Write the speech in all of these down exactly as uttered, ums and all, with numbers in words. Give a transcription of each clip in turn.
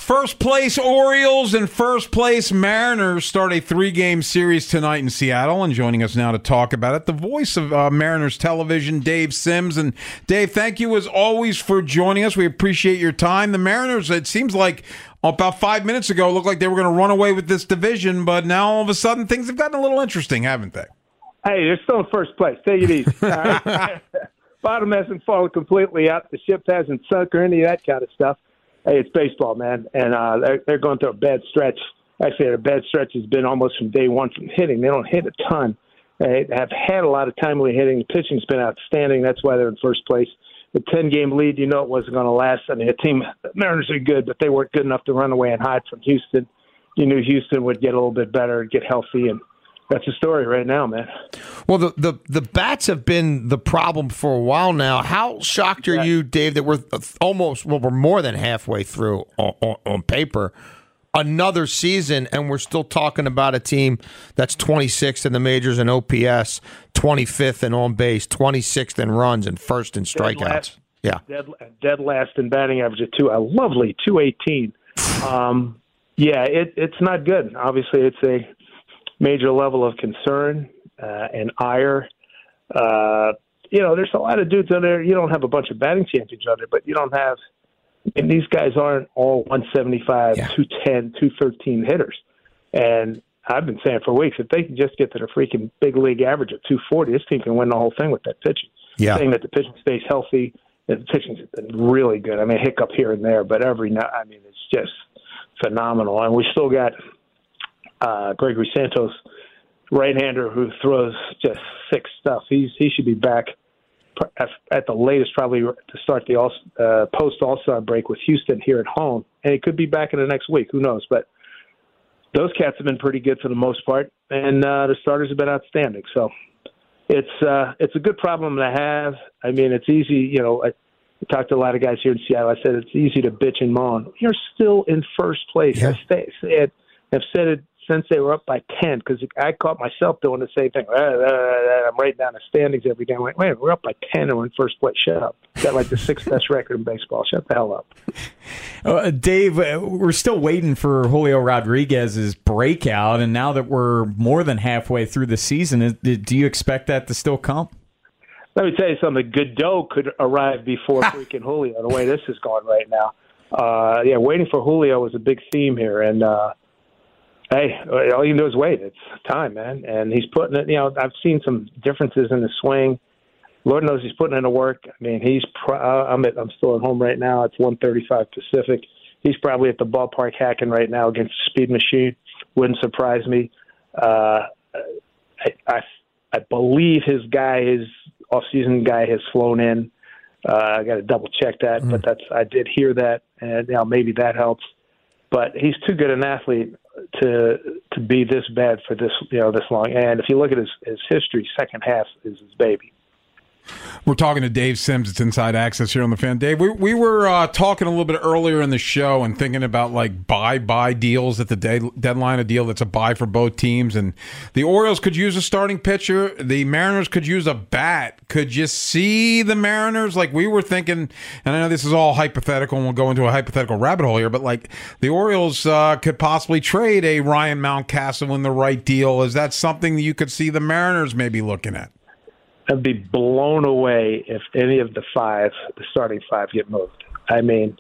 First place Orioles and first place Mariners start a three-game series tonight in Seattle, and joining us now to talk about it, the voice of uh, Mariners television, Dave Sims. And Dave, thank you as always for joining us. We appreciate your time. The Mariners, it seems like about five minutes ago, looked like they were going to run away with this division, but now all of a sudden things have gotten a little interesting, haven't they? Hey, they're still in first place. Take it easy. All right? Bottom hasn't fallen completely out. The ship hasn't sunk or any of that kind of stuff. Hey, it's baseball, man, and uh, they're, they're going through a bad stretch. Actually, their bad stretch has been almost from day one from hitting. They don't hit a ton. They have had a lot of timely hitting. The pitching's been outstanding. That's why they're in first place. The ten-game lead, you know it wasn't going to last. I mean, the team, the Mariners are good, but they weren't good enough to run away and hide from Houston. You knew Houston would get a little bit better, get healthy, and that's the story right now, man. Well, the, the, the bats have been the problem for a while now. How shocked are you, Dave, that we're almost, well, we're more than halfway through on, on, on paper another season, and we're still talking about a team that's twenty-sixth in the majors in O P S, twenty-fifth in on base, twenty-sixth in runs, and first in strikeouts. Dead last, yeah, dead, dead last in batting average at two, a lovely two eighteen. Um, yeah, it, it's not good. Obviously, it's a major level of concern uh, and ire. Uh, you know, there's a lot of dudes on there. You don't have a bunch of batting champions on there, but you don't have – and these guys aren't all one seventy-five, yeah. two ten, two thirteen hitters. And I've been saying for weeks, if they can just get to the freaking big league average of two forty, this team can win the whole thing with that pitching. Yeah. Saying that the pitching stays healthy, that the pitching's been really good. I mean, hiccup here and there, but every now – I mean, it's just phenomenal. And we still got – Uh, Gregory Santos, right-hander who throws just sick stuff. He's he should be back at, at the latest, probably to start the all, uh, post All-Star break with Houston here at home, and he could be back in the next week. Who knows? But those cats have been pretty good for the most part, and uh, the starters have been outstanding. So it's uh, it's a good problem to have. I mean, it's easy. You know, I, I talked to a lot of guys here in Seattle. I said it's easy to bitch and moan. You're still in first place. Yeah. I stay, said, I've said it since they were up by ten, because I caught myself doing the same thing. I'm writing down the standings every day. I'm like, wait, we're up by ten and we're in first place. Shut up. Got like the sixth best record in baseball. Shut the hell up. Uh, Dave, we're still waiting for Julio Rodriguez's breakout, and now that we're more than halfway through the season, do you expect that to still come? Let me tell you something. Godot could arrive before freaking Julio, the way this is going right now. Uh, yeah, waiting for Julio is a big theme here, and uh, hey, all you can do is wait. It's time, man. And he's putting it, you know, I've seen some differences in the swing. Lord knows he's putting in the work. I mean, he's, pro- I'm at, I'm still at home right now. It's one thirty-five Pacific. He's probably at the ballpark hacking right now against the Speed Machine. Wouldn't surprise me. Uh, I, I, I believe his guy, his off-season guy has flown in. Uh, I got to double check that, mm. but that's, I did hear that, and you know, maybe that helps. But he's too good an athlete to to be this bad for this, you know, this long. And if you look at his, his history, second half is his baby. We're talking to Dave Sims. It's Inside Access here on The Fan. Dave, we, we were uh, talking a little bit earlier in the show and thinking about like buy-buy deals at the day, deadline, a deal that's a buy for both teams. And the Orioles could use a starting pitcher. The Mariners could use a bat. Could you see the Mariners? Like we were thinking, and I know this is all hypothetical and we'll go into a hypothetical rabbit hole here, but like the Orioles uh, could possibly trade a Ryan Mountcastle in the right deal. Is that something that you could see the Mariners maybe looking at? I'd be blown away if any of the five, the starting five, get moved. I mean,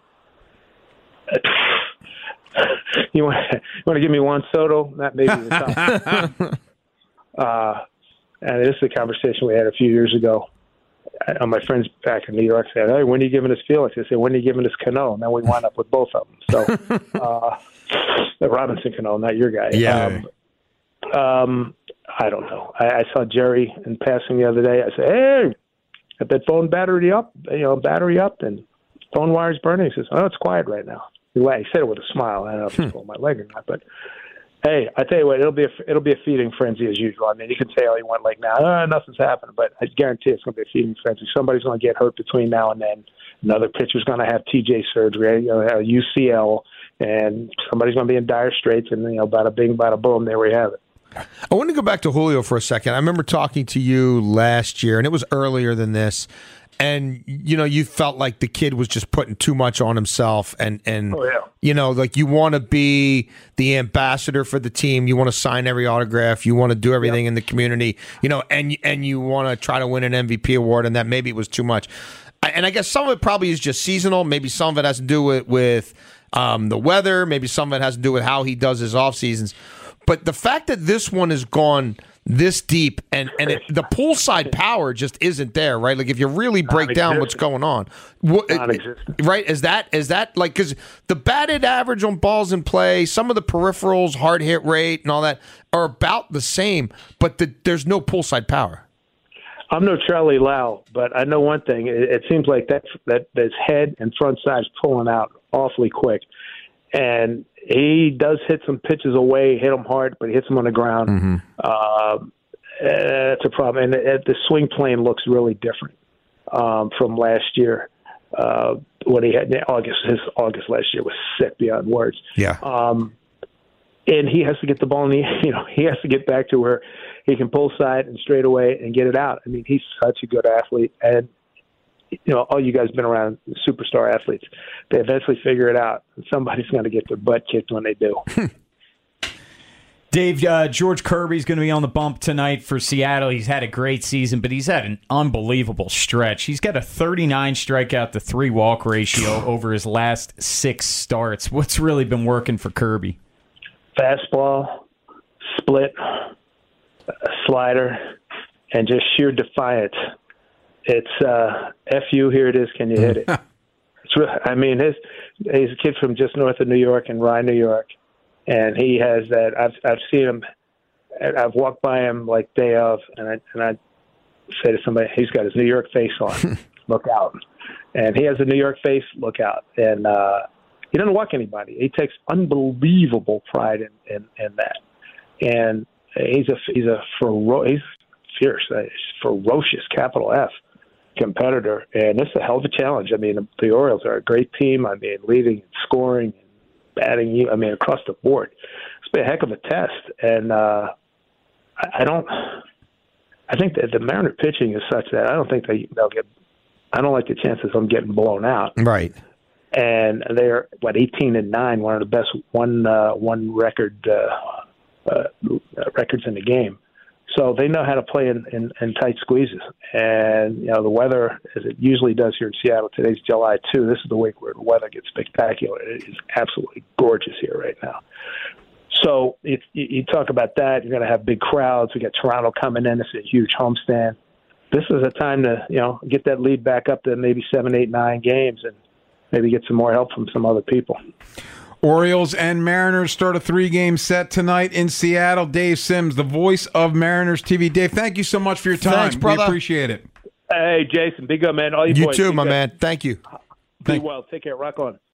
you want you want to give me Juan Soto? That may be the top. uh, and this is a conversation we had a few years ago. Uh, my friends back in New York said, "Hey, when are you giving us Felix?" I said, "When are you giving us Cano?" And then we wound up with both of them. So, uh, the Robinson Cano, not your guy. Yeah. Um, um, I don't know. I, I saw Jerry in passing the other day. I said, "Hey, got that phone battery up? You know, battery up, and phone wire's burning." He says, "Oh, it's quiet right now." He said it with a smile. I don't know if he pulled my leg or not, but hey, I tell you what, it'll be a, it'll be a feeding frenzy as usual. I mean, you can say all you want, like now, oh, nothing's happening, but I guarantee it's going to be a feeding frenzy. Somebody's going to get hurt between now and then. Another pitcher's going to have T J surgery, you know, U C L, and somebody's going to be in dire straits. And you know, bada bing, bada boom, there we have it. I want to go back to Julio for a second. I remember talking to you last year, and it was earlier than this. And, you know, you felt like the kid was just putting too much on himself. And, and oh, yeah. you know, like you want to be the ambassador for the team. You want to sign every autograph. You want to do everything yep. in the community, you know, and, and you want to try to win an M V P award. And that maybe it was too much. And I guess some of it probably is just seasonal. Maybe some of it has to do with, with um, the weather. Maybe some of it has to do with how he does his off seasons. But the fact that this one has gone this deep and, and it, the poolside power just isn't there, right? Like if you really break down what's going on, what, right? Is that is that like because the batted average on balls in play, some of the peripherals, hard hit rate, and all that are about the same, but the, there's no poolside power. I'm no Charlie Lau, but I know one thing. It, it seems like that that his head and front side's pulling out awfully quick, and he does hit some pitches away, hit them hard, but he hits them on the ground. Mm-hmm. Uh, that's a problem. And uh, the swing plane looks really different um, from last year. Uh, when he had August, his August last year was sick beyond words. Yeah. Um, and he has to get the ball in the, you know, he has to get back to where he can pull side and straight away and get it out. I mean, he's such a good athlete. And, you know, all you guys been around superstar athletes. They eventually figure it out. And somebody's going to get their butt kicked when they do. Dave, uh, George Kirby's going to be on the bump tonight for Seattle. He's had a great season, but he's had an unbelievable stretch. He's got a thirty-nine strikeout to three walk ratio over his last six starts. What's really been working for Kirby? Fastball, split, slider, and just sheer defiance. It's uh, F you, here it is, can you hit it? It's really, I mean, his, he's a kid from just north of New York in Rye, New York, and he has that. I've I've seen him. I've walked by him like day of, and I and I say to somebody, he's got his New York face on. Look out! And he has a New York face. Look out! And uh, he doesn't walk anybody. He takes unbelievable pride in, in, in that. And he's a he's a fero- he's fierce, a ferocious capital F competitor, and this is a hell of a challenge. I mean, the, the Orioles are a great team. I mean, leading, scoring, batting. I mean, across the board, it's been a heck of a test. And uh, I, I don't. I think that the Mariner pitching is such that I don't think they they'll get. I don't like the chances of them getting blown out. Right. And they're what eighteen and nine, one of the best one uh, one record uh, uh, records in the game. So they know how to play in, in, in tight squeezes. And, you know, the weather, as it usually does here in Seattle, today's July second, this is the week where the weather gets spectacular. It is absolutely gorgeous here right now. So if you talk about that, you're going to have big crowds. We got Toronto coming in. This is a huge homestand. This is a time to, you know, get that lead back up to maybe seven, eight, nine games and maybe get some more help from some other people. Orioles and Mariners start a three-game set tonight in Seattle. Dave Sims, the voice of Mariners T V. Dave, thank you so much for your time. Thanks, brother. We appreciate it. Hey, Jason, be good, man. All you, you boys. too, be my good. man. Thank you. Be well. Take care. Rock on.